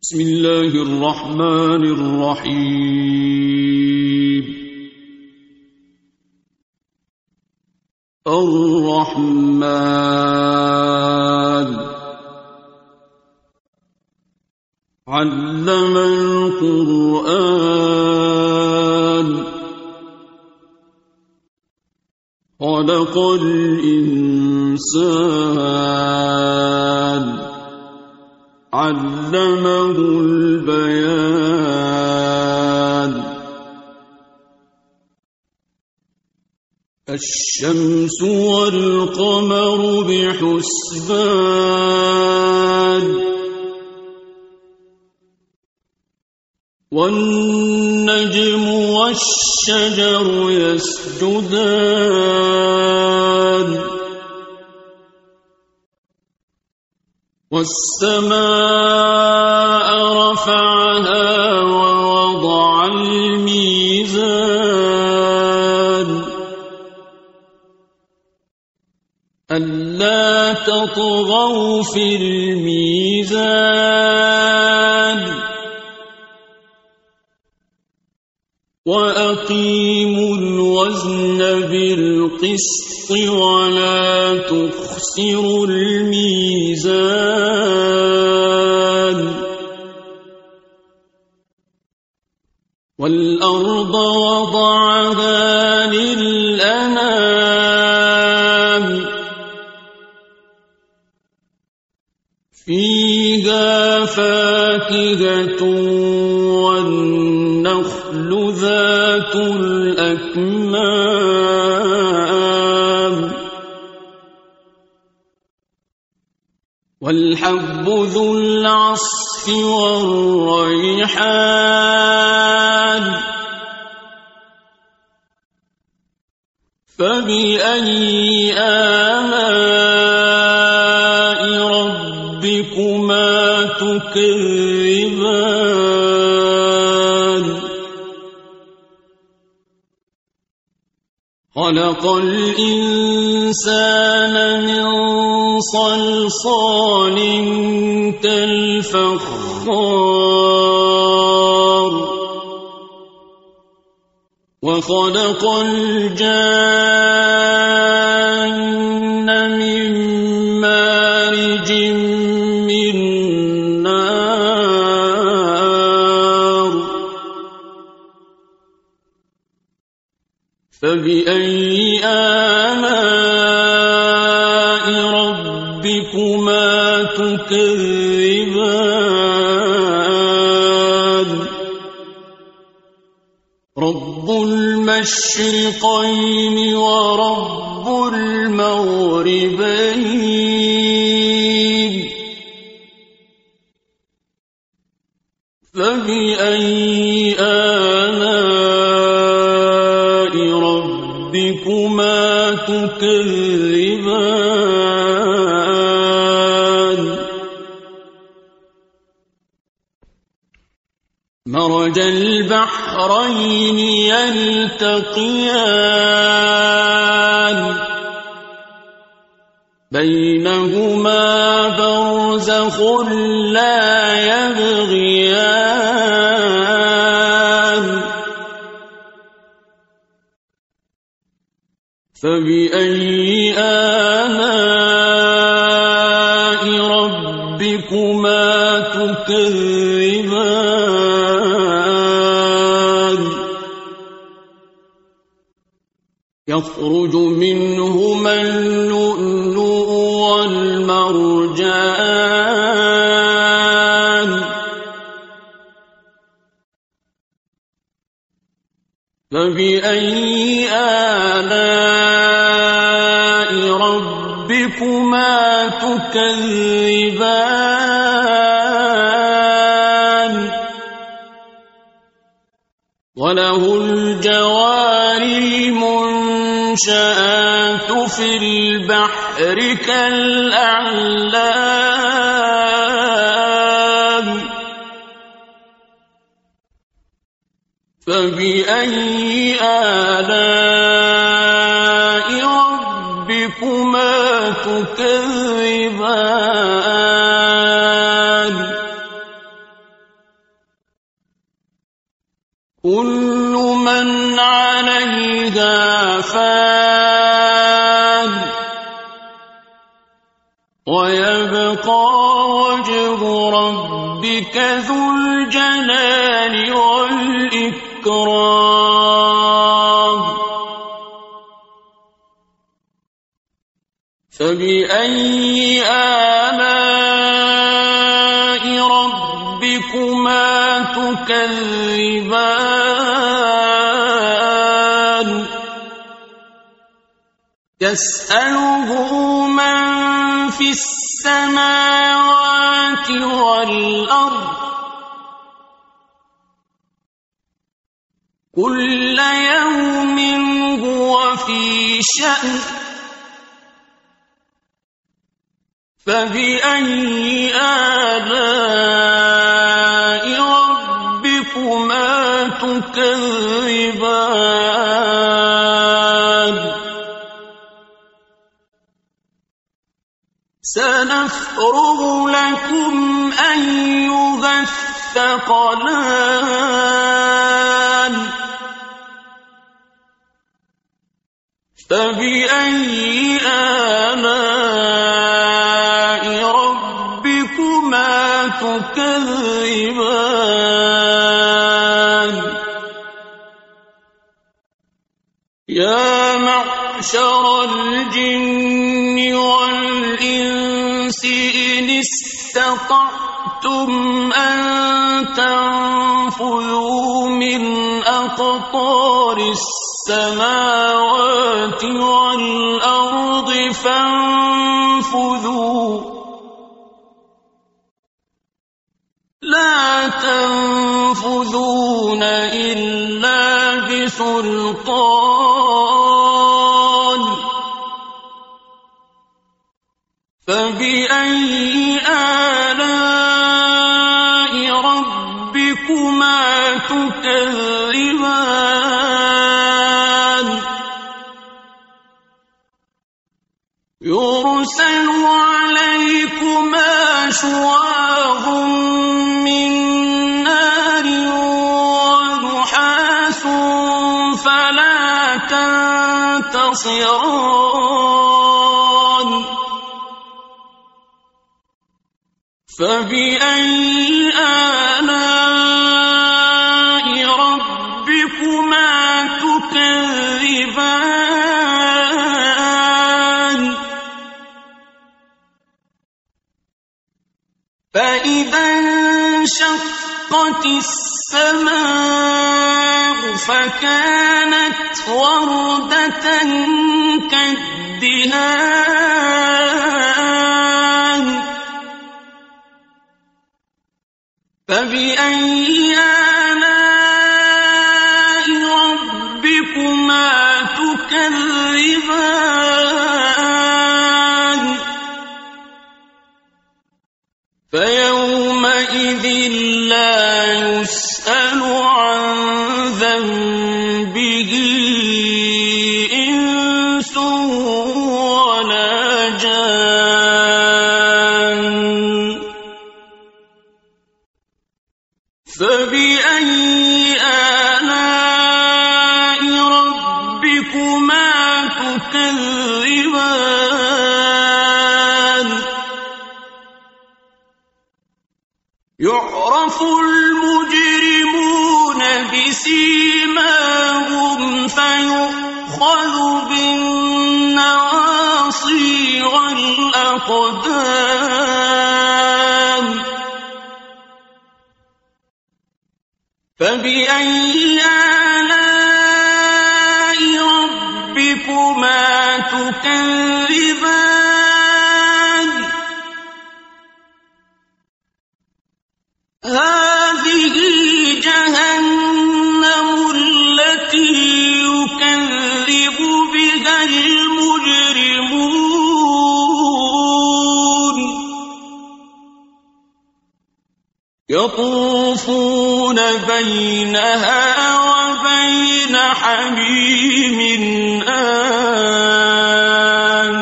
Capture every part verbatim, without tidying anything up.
بسم الله الرحمن الرحيم. الرحمن علم القرآن خلق الإنسان علمه البيان. الشمس والقمر بحسبان والنجم والشجر يسجدان والسماء رفعها ووضع الميزان ألا تطغوا في الميزان وأقيموا الوزن بالقسط ولا تخسروا الميزان. والأرض وضعها للأنام فيها فاكهة والنخل ذات الأكمام والحب ذو العصف والريحان فبأي آلاء ربكما تكذبان. خلق الإنسان من صلصال كالفخار وخلق الجان من مارج من نار فبأي آلاء ربكما تكذبان. رب المشرقين ورب المغربين فبأي آلاء ربكما تكذبان. مرج البحرين يلتقيان بينهما برزخ لا يبغيان فبأي آلاء ربكما تكذبان. يخرج منهما اللؤلؤ والمرجان فبأي آلاء ربكما تكذبان. وله الجوار المنشآت في البحر كالأعلام فبأي آلاء ربكما تكذبان. كل من عليها فان ويبقى وجه ربك ذو الجلال والإكرام فبأي آلاء ربكما تكذبان يسأله من في السماوات والأرض كل يوم هو في شأن فبأي آلاء ربكما تكذبان سنفرغ لكم أيها الثقلان فبأي آلاء ربكما تكذبان يا معشر الجن والإنس إن استطعتم أن تنفذوا من أقطار السماوات والأرض فانفذوا لا تنفذون إلا بسلطان فبأي آلاء ربكما تكذبان يرسل عليكما شواظ من نار ونحاس فلا تنتصران فبأي آلاء ربكما تكذبان فإذا انشقت السماء فكانت وردة كالدهان فبأي آلاء ربكما تكذبان فيومئذ لا يسأل عن ذنبه إنس ولا جان فبأي آلاء ربكما تكذبان يعرف المجرمون بسيماهم فيؤخذ بالنواصي والأقدام فبأي آلاء ربكما تكذبان هذه جهنم التي يكذب بها المجرمون يطوفون بينها وبين حميم آن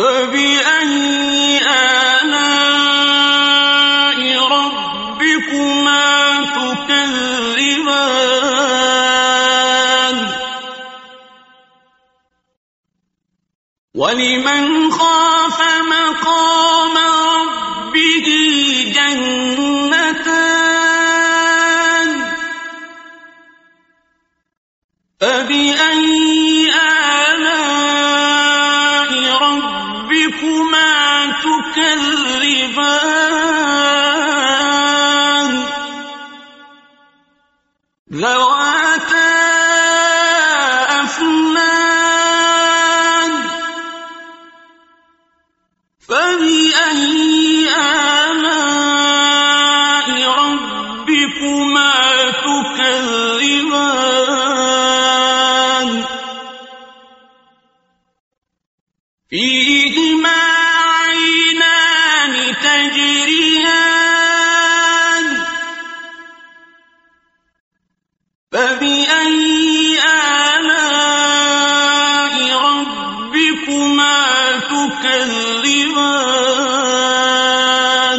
فبأي آلاء ربكما تكذبان ذواتا أفنان فبأي آلاء ربكما تكذبان فيهما عينان تجريان فبأي آلاء ربكما تكذبان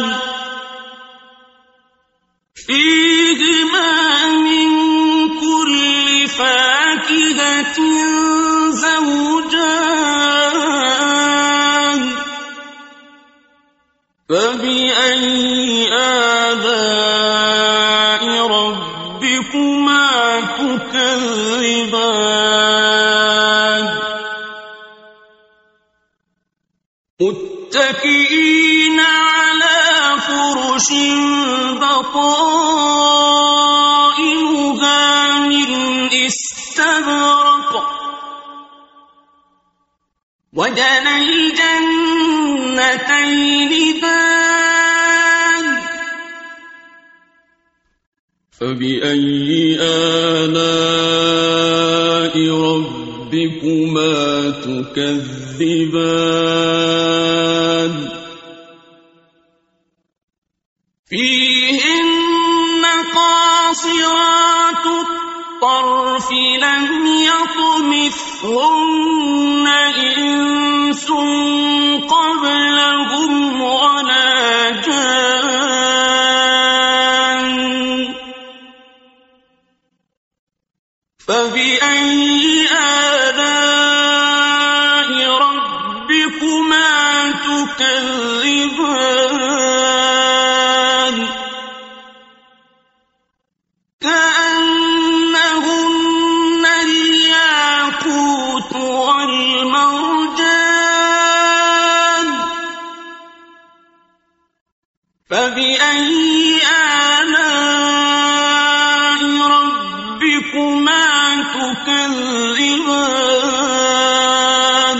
فيهما من كل فاكهة زوجان فبأي آلاء ربكما تكذبان متكئين على فرش بطائنها من استبرق وجنى الجنتين دان فبأي آلاء ربكما تكذبان فيهن قاصرات الطرف لم يطمثهن إنس قبلهم ولا جان فبأي آلاء ربكما تكذبان كأنهن الياقوت والمرجان فبأي آلاء ربكما تكذبان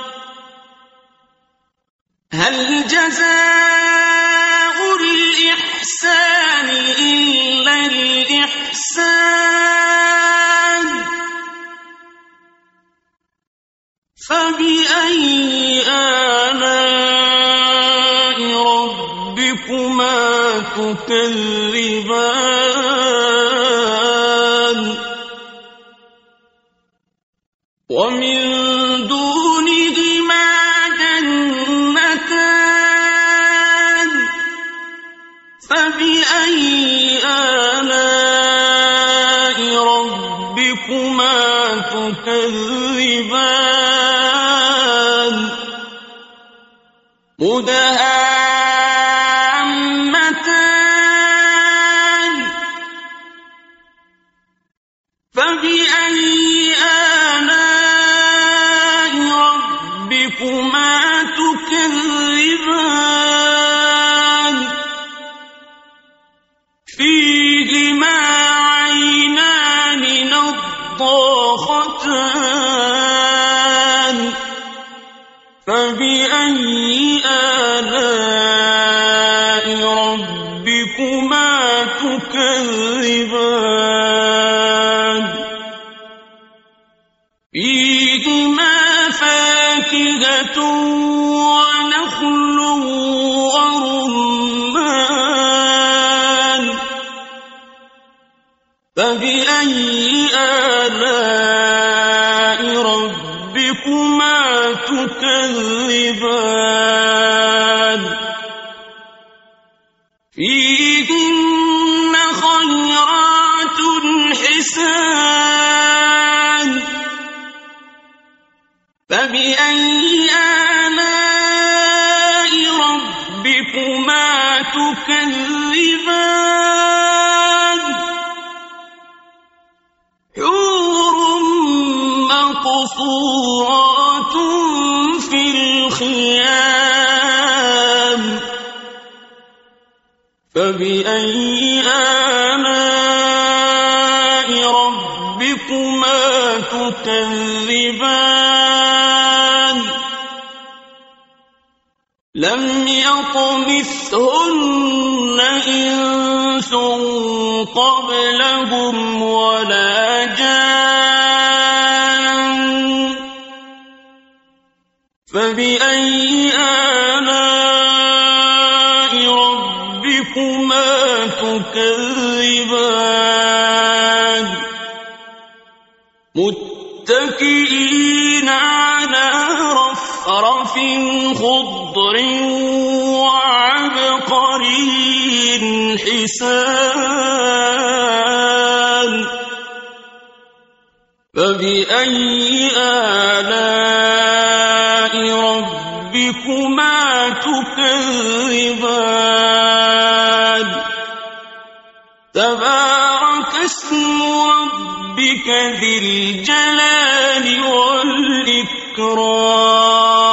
هل جزاء الإحسان إلا الإحسان فبأي آلاء ربكما تكذبان ومن دونهما جنتان فبأي آلاء ربكما تكذبان مدهامتان فبأي آلاء ربكما تكذبان فيهما عينان نضاختان فبأي آلاء ربكما تكذبان فيهما فاكهة ونخل ورمان فبأي آلاء ربكما تكذبان فيهن خيرات حسان فبأي آلاء ربكما تكذبان حور مقصورات في الخيام فبأي آلاء ربكما تكذبان لم يطمثهن إنس قبلهم ولا جان فبأي آلاء ربكما تكذبان متكئين على رفرف خضر وعبقري حسان فبأي آلاء ربكما تكذبان تبارك اسم ربك ذي الجلال والإكرام